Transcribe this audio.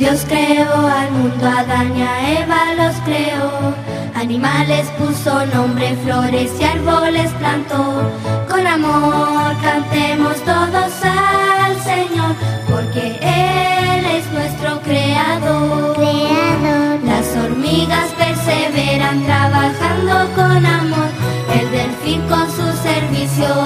Dios creó al mundo, a Adán y a Eva los creó. Animales puso nombre, flores y árboles plantó. Con amor cantemos todos al Señor, porque Él es nuestro creador. Las hormigas perseveran trabajando con amor. El delfín con su servicio